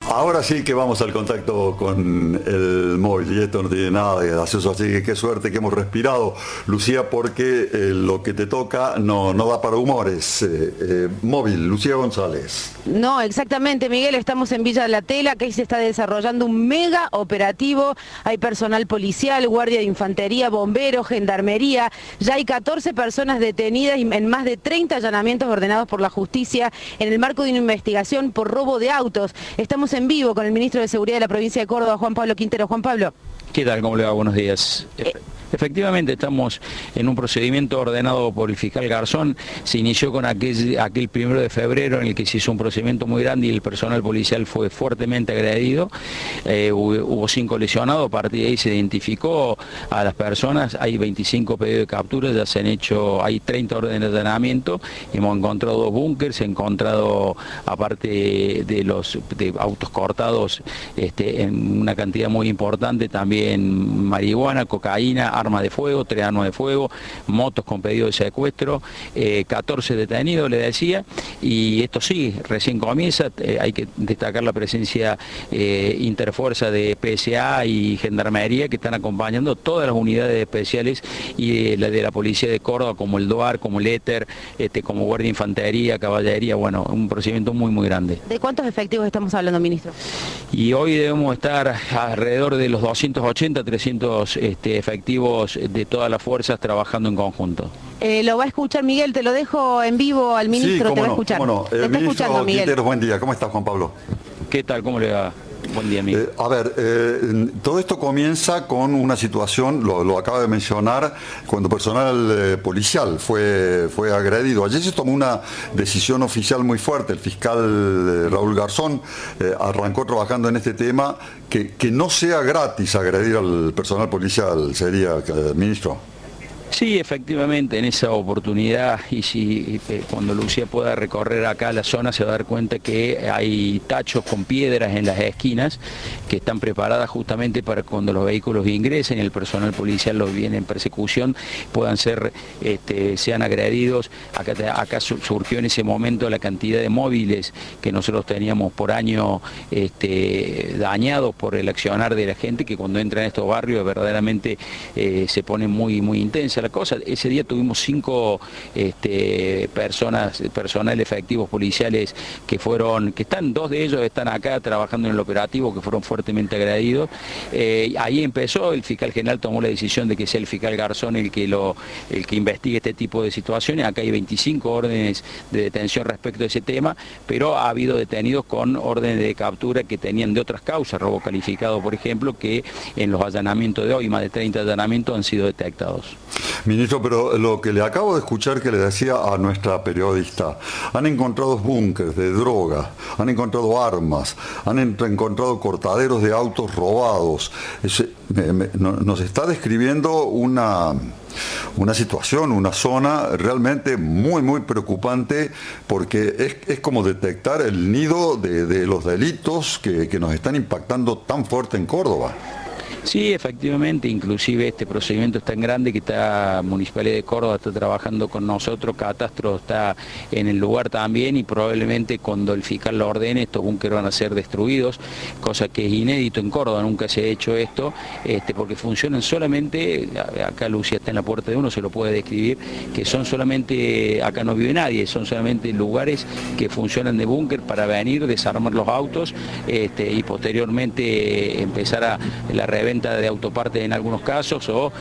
Ahora sí que vamos al contacto con el móvil y esto no tiene nada de gracioso, así que qué suerte que hemos respirado, Lucía, porque lo que te toca no da para humores. Móvil, Lucía González. No, exactamente, Miguel, estamos en Villa La Tela, que ahí se está desarrollando un mega operativo, hay personal policial, guardia de infantería, bomberos, gendarmería, ya hay 14 personas detenidas y en más de 30 allanamientos ordenados por la justicia en el marco de una investigación por robo de autos. Estamos en vivo con el ministro de Seguridad de la provincia de Córdoba, Juan Pablo Quintero. Juan Pablo. ¿Qué tal? ¿Cómo le va? Buenos días. Efectivamente estamos en un procedimiento ordenado por el fiscal Garzón. Se inició con aquel 1 de febrero en el que se hizo un procedimiento muy grande y el personal policial fue fuertemente agredido. Hubo 5 lesionados, a partir de ahí se identificó a las personas, hay 25 pedidos de captura, ya se han hecho, hay 30 órdenes de allanamiento, hemos encontrado 2 búnkers, se han encontrado, aparte de autos cortados en una cantidad muy importante, también marihuana, cocaína, armas de fuego, 3 armas de fuego, motos con pedido de secuestro, 14 detenidos, le decía, y esto sí, recién comienza. Hay que destacar la presencia interfuerza de PSA y Gendarmería, que están acompañando todas las unidades especiales y de la Policía de Córdoba, como el DOAR, como el ETER, como Guardia de Infantería, Caballería, bueno, un procedimiento muy grande. ¿De cuántos efectivos estamos hablando, ministro? Y hoy debemos estar alrededor de los 280, 300 efectivos de todas las fuerzas trabajando en conjunto. Lo va a escuchar Miguel, te lo dejo en vivo al ministro, sí, te va a escuchar. Cómo no. Te está escuchando, Miguel. Quinteros, buen día, ¿cómo estás, Juan Pablo? ¿Qué tal? ¿Cómo le va? Buen día, amigo. Todo esto comienza con una situación, lo acaba de mencionar, cuando personal policial fue agredido. Ayer se tomó una decisión oficial muy fuerte. El fiscal Raúl Garzón arrancó trabajando en este tema, que no sea gratis agredir al personal policial, sería, ministro. Sí, efectivamente, en esa oportunidad, y si cuando Lucía pueda recorrer acá la zona, se va a dar cuenta que hay tachos con piedras en las esquinas que están preparadas justamente para cuando los vehículos ingresen y el personal policial los viene en persecución, puedan sean agredidos. Acá surgió en ese momento la cantidad de móviles que nosotros teníamos por año dañados por el accionar de la gente, que cuando entra en estos barrios verdaderamente se pone muy intensa la cosa. Ese día tuvimos 5 personal efectivos policiales que están, 2 de ellos están acá trabajando en el operativo, que fueron fuertemente agredidos. Ahí empezó, el fiscal general tomó la decisión de que sea el fiscal Garzón el que investigue este tipo de situaciones. Acá hay 25 órdenes de detención respecto a ese tema, pero ha habido detenidos con órdenes de captura que tenían de otras causas, robo calificado, por ejemplo, que en los allanamientos de hoy, más de 30 allanamientos, han sido detectados. Ministro, pero lo que le acabo de escuchar que le decía a nuestra periodista, han encontrado búnkers de droga, han encontrado armas, han encontrado cortaderos de autos robados. Nos está describiendo una situación, una zona realmente muy preocupante, porque es como detectar el nido de los delitos que nos están impactando tan fuerte en Córdoba. Sí, efectivamente, inclusive este procedimiento es tan grande que la Municipalidad de Córdoba está trabajando con nosotros, Catastro está en el lugar también, y probablemente cuando el fiscal lo ordene estos búnkeres van a ser destruidos, cosa que es inédito en Córdoba, nunca se ha hecho esto, porque funcionan solamente, acá Lucía está en la puerta de uno, se lo puede describir, que son solamente, acá no vive nadie, son solamente lugares que funcionan de búnker para venir, desarmar los autos y posteriormente empezar a la reventa de autopartes en algunos casos, o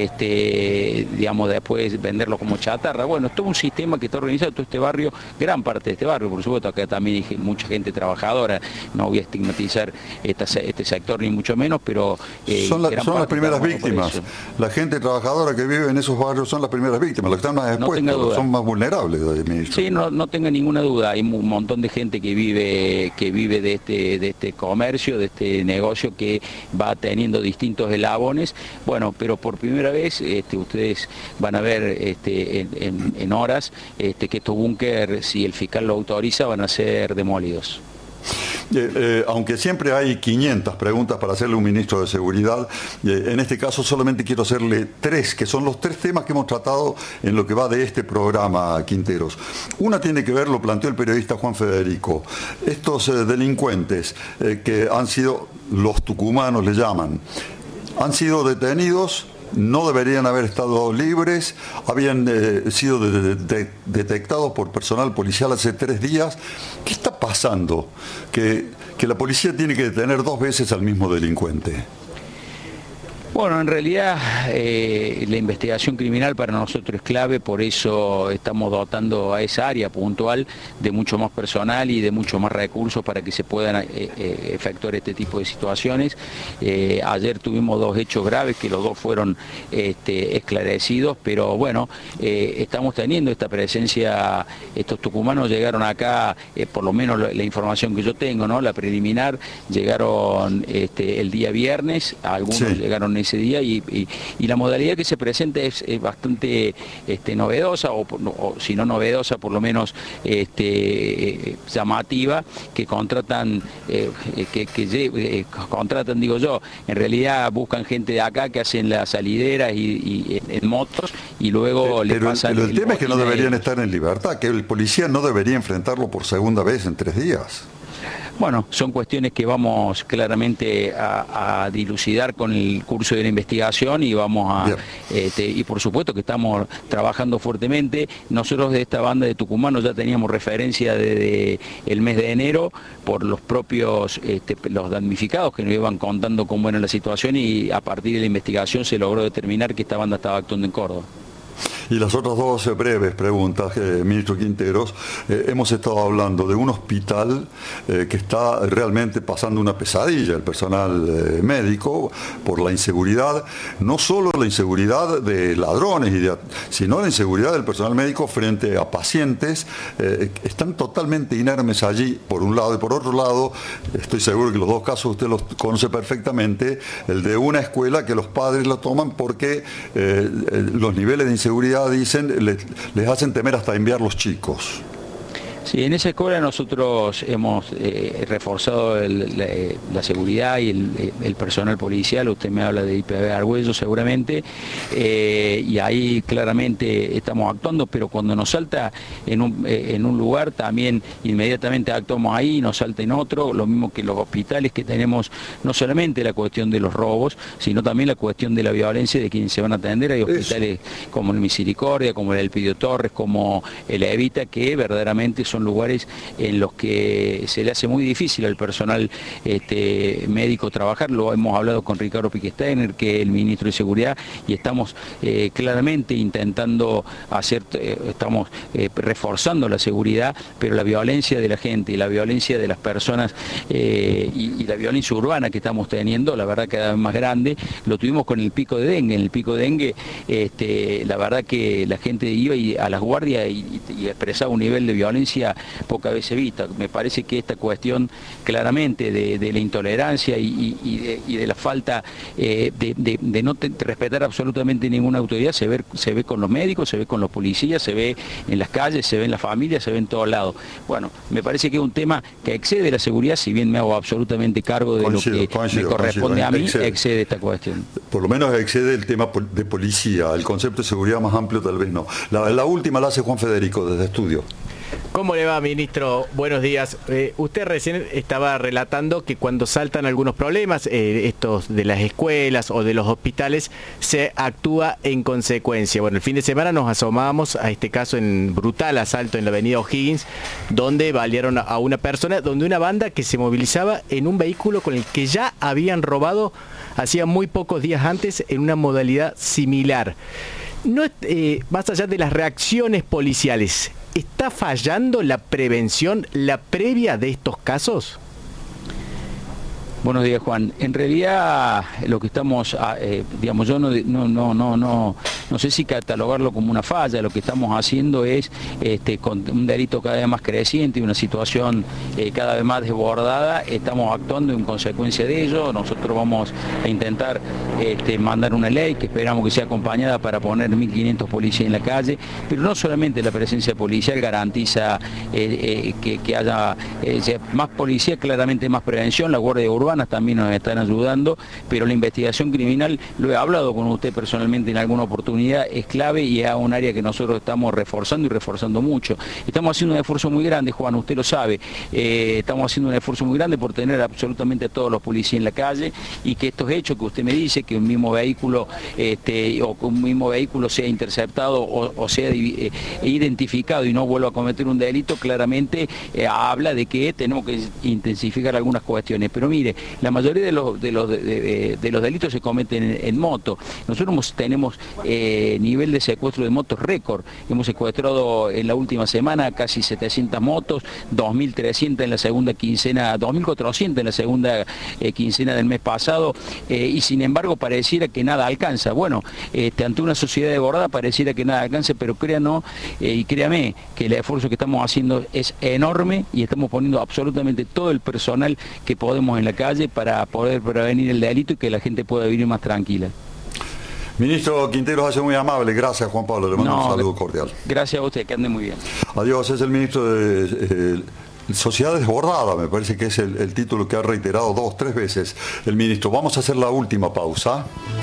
digamos después venderlo como chatarra. Bueno, es todo un sistema que está organizado, todo este barrio, gran parte de este barrio, por supuesto, acá también hay mucha gente trabajadora, no voy a estigmatizar este sector ni mucho menos, pero son las primeras víctimas. La gente trabajadora que vive en esos barrios son las primeras víctimas, los que están más expuestos, son más vulnerables, ministro. Sí, no tenga ninguna duda, hay un montón de gente que vive de este comercio, de este negocio, que va teniendo distintos eslabones. Bueno, pero por primera vez ustedes van a ver en horas que estos búnkeres, si el fiscal lo autoriza, van a ser demolidos. Aunque siempre hay 500 preguntas para hacerle a un ministro de Seguridad, en este caso solamente quiero hacerle 3, que son los 3 temas que hemos tratado en lo que va de este programa, Quinteros. Una tiene que ver, lo planteó el periodista Juan Federico, estos delincuentes que han sido, los tucumanos le llaman, han sido detenidos, no deberían haber estado libres, habían sido detectados por personal policial hace 3 días. ¿Qué está pasando? Que la policía tiene que detener 2 veces al mismo delincuente. Bueno, en realidad la investigación criminal para nosotros es clave, por eso estamos dotando a esa área puntual de mucho más personal y de mucho más recursos para que se puedan efectuar este tipo de situaciones. Ayer tuvimos 2 hechos graves que los 2 fueron esclarecidos, pero bueno, estamos teniendo esta presencia. Estos tucumanos llegaron acá, por lo menos la información que yo tengo, ¿no? La preliminar, llegaron el día viernes, algunos sí llegaron ese día y la modalidad que se presenta es bastante novedosa, o si no novedosa, por lo menos llamativa, que contratan, contratan, digo yo, en realidad buscan gente de acá que hacen las salideras y en motos y luego le pasan. Pero el tema es que no deberían estar en libertad, que el policía no debería enfrentarlo por segunda vez en 3 días. Bueno, son cuestiones que vamos claramente a dilucidar con el curso de la investigación y vamos a y por supuesto que estamos trabajando fuertemente. Nosotros de esta banda de tucumanos ya teníamos referencia desde el mes de enero por los propios los damnificados que nos iban contando cómo era la situación, y a partir de la investigación se logró determinar que esta banda estaba actuando en Córdoba. Y las otras 2 breves preguntas, ministro Quinteros. Hemos estado hablando de un hospital que está realmente pasando una pesadilla, el personal médico, por la inseguridad, no solo la inseguridad de ladrones, sino la inseguridad del personal médico frente a pacientes. Están totalmente inermes allí, por un lado, y por otro lado, estoy seguro que los 2 casos usted los conoce perfectamente, el de una escuela que los padres lo toman porque los niveles de inseguridad, dicen, les hacen temer hasta enviar los chicos. Sí, en esa escuela nosotros hemos reforzado la seguridad y el personal policial. Usted me habla de IPB Argüello seguramente, y ahí claramente estamos actuando, pero cuando nos salta en un lugar también inmediatamente actuamos ahí, nos salta en otro, lo mismo que los hospitales, que tenemos no solamente la cuestión de los robos, sino también la cuestión de la violencia de quienes se van a atender. Hay hospitales como el Misericordia, como el Elpidio Torres, como el Evita, que verdaderamente son lugares en los que se le hace muy difícil al personal médico trabajar. Lo hemos hablado con Ricardo Piquesteiner, que es el ministro de Seguridad, y estamos claramente intentando estamos reforzando la seguridad, pero la violencia de la gente y la violencia de las personas y la violencia urbana que estamos teniendo, la verdad, cada vez más grande. Lo tuvimos con el pico de dengue. En el pico de dengue, la verdad que la gente iba a las guardias y expresaba un nivel de violencia pocas veces vista. Me parece que esta cuestión claramente de la intolerancia y de la falta de no respetar absolutamente ninguna autoridad se ve con los médicos, se ve con los policías, se ve en las calles, se ve en las familias, se ve en todos lados. Bueno, me parece que es un tema que excede la seguridad, si bien me hago absolutamente cargo de lo que me corresponde a mí, excede esta cuestión. Por lo menos excede el tema de policía, el concepto de seguridad más amplio tal vez no. La última la hace Juan Federico desde Estudio. ¿Cómo le va, ministro? Buenos días. Usted recién estaba relatando que cuando saltan algunos problemas, estos de las escuelas o de los hospitales, se actúa en consecuencia. Bueno, el fin de semana nos asomábamos a este caso en brutal asalto en la avenida O'Higgins, donde balearon a una persona, donde una banda que se movilizaba en un vehículo con el que ya habían robado hacía muy pocos días antes en una modalidad similar. No, más allá de las reacciones policiales, ¿está fallando la prevención, la previa de estos casos? Buenos días, Juan. En realidad lo que estamos, digamos, yo no no sé si catalogarlo como una falla. Lo que estamos haciendo es con un delito cada vez más creciente y una situación cada vez más desbordada, estamos actuando en consecuencia de ello. Nosotros vamos a intentar mandar una ley que esperamos que sea acompañada para poner 1.500 policías en la calle, pero no solamente la presencia policial garantiza que haya más policía, claramente más prevención. Las guardias urbanas también nos están ayudando, pero la investigación criminal, lo he hablado con usted personalmente en alguna oportunidad, es clave y es un área que nosotros estamos reforzando y reforzando mucho. Estamos haciendo un esfuerzo muy grande, Juan, usted lo sabe, estamos haciendo un esfuerzo muy grande por tener absolutamente a todos los policías en la calle, y que estos hechos que usted me dice, que un mismo vehículo sea interceptado o sea identificado y no vuelva a cometer un delito, claramente habla de que tenemos que intensificar algunas cuestiones. Pero mire, la mayoría de los delitos se cometen en moto. Nosotros tenemos nivel de secuestro de motos récord. Hemos secuestrado en la última semana casi 700 motos, 2.300 en la segunda quincena, 2.400 en la segunda quincena del mes pasado, y sin embargo pareciera que nada alcanza. Bueno, ante una sociedad desbordada pareciera que nada alcanza, pero créanos y créame que el esfuerzo que estamos haciendo es enorme y estamos poniendo absolutamente todo el personal que podemos en la calle para poder prevenir el delito y que la gente pueda vivir más tranquila. Ministro Quinteros, hace muy amable. Gracias, Juan Pablo. Le mando un saludo cordial. Gracias a usted, que ande muy bien. Adiós, es el ministro de Sociedad Desbordada, me parece que es el título que ha reiterado 2 o 3 veces el ministro. Vamos a hacer la última pausa.